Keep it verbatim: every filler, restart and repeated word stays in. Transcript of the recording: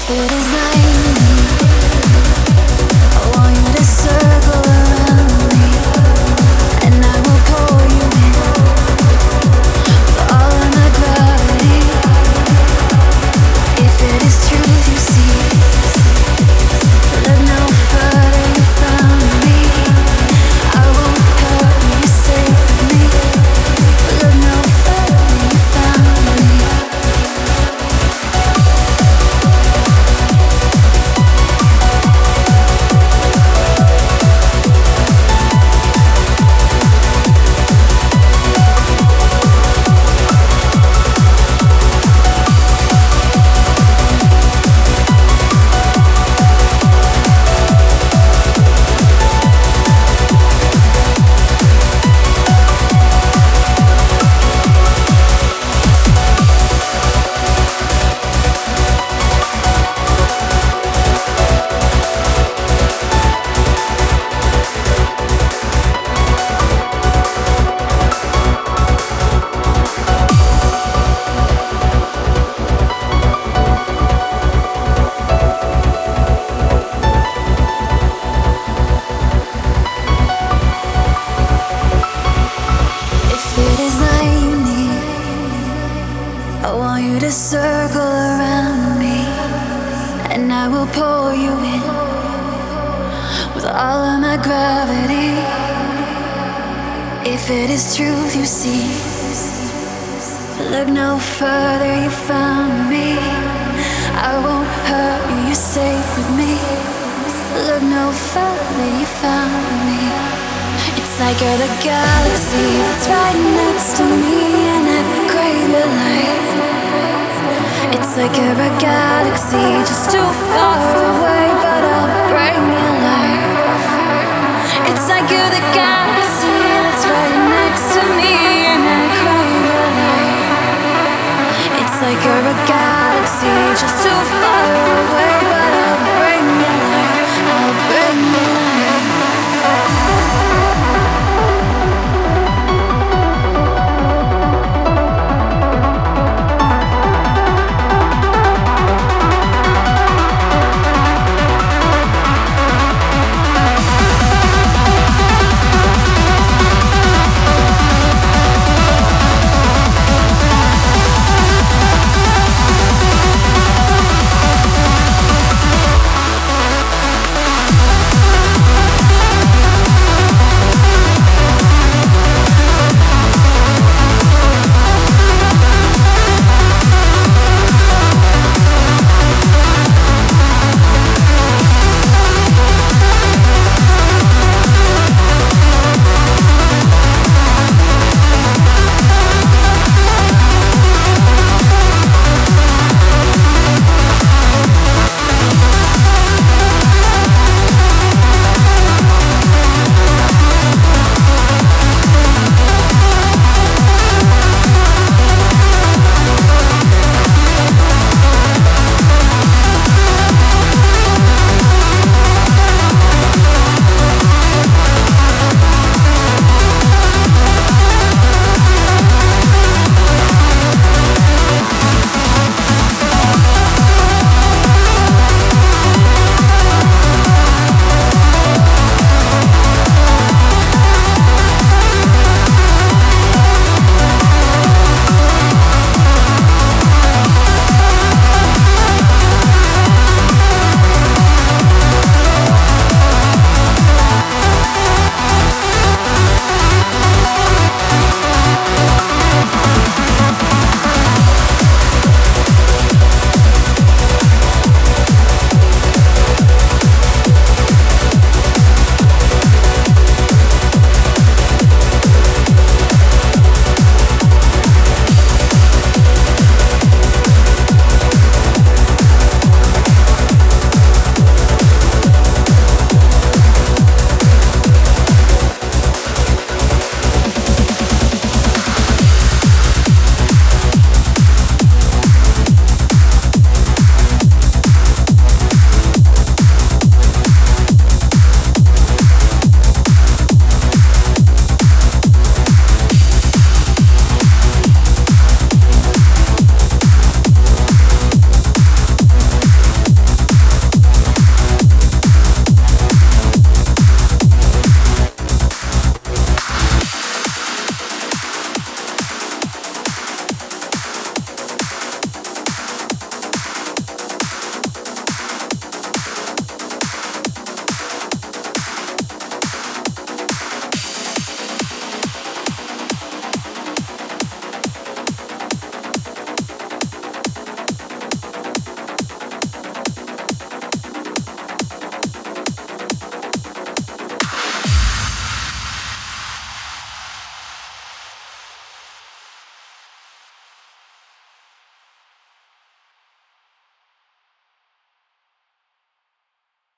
it is like I want you to circle around me, and I will pull you in with all of my gravity. If it is truth you see, look no further, you found me. I won't hurt you, you're safe with me. Look no further, you found me. I want you to circle around me, and I will pull you in with all of my gravity. If it is truth you see, look no further, you found me. I won't hurt you, you're safe with me. Look no further, you found me. It's like you're the galaxy that's right next to me, and I crave your light. It's like you're a galaxy just too far away, but I'll bring you light. It's like you're the galaxy that's right next to me, and I crave your light. It's like you're a galaxy just too far away, but